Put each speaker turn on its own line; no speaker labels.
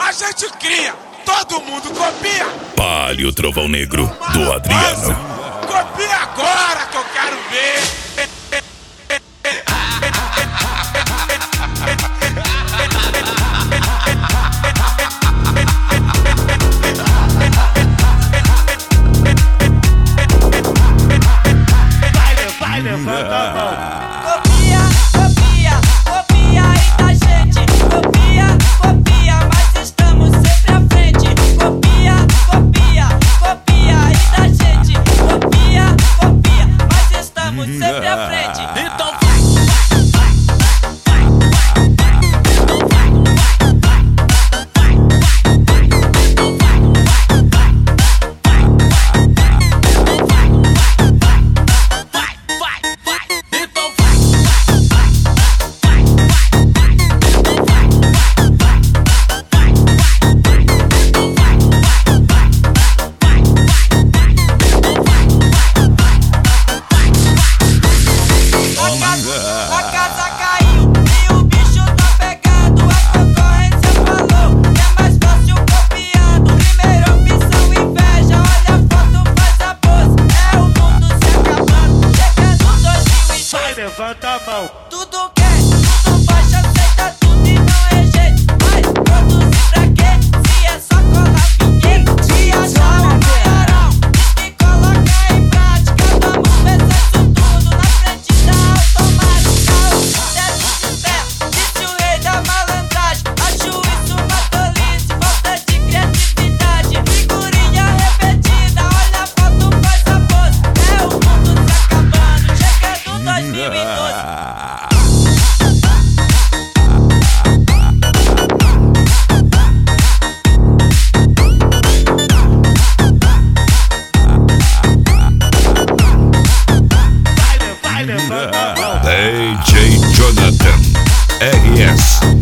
A gente cria, todo mundo copia.
Palio Trovão Negro, do Adriano.
Copia agora que eu quero ver.
Vai, levanta a mão.
Copia, copia, copia aí da gente. Copia, copia, mas estamos sempre à frente. Copia, copia, copia aí da gente. Copia, copia, mas estamos sempre à frente. Então a casa caiu e o bicho tá pegando. A concorrência falou que é mais fácil copiando. Primeira opção, inveja. Olha a foto, faz a pose. É o mundo se acabando. Chegando 2002.
Vai, levanta a mão.
Tudo quer, tudo baixa, aceita tudo e não é jeito. Mas produzir pra quê? Se é só colar vinheta. Se achar o maiorão, diz que coloca em prática. Vamos ver se isso tudo na frente da automática. Desce de pé, disse o rei da malandragem. Acho isso uma tolice, falta de criatividade. Figurinha repetida, olha a foto, faz a pose. É o mundo se acabando, chegando 2012.
Vai, levanta a mão.
DJ Jonathan RS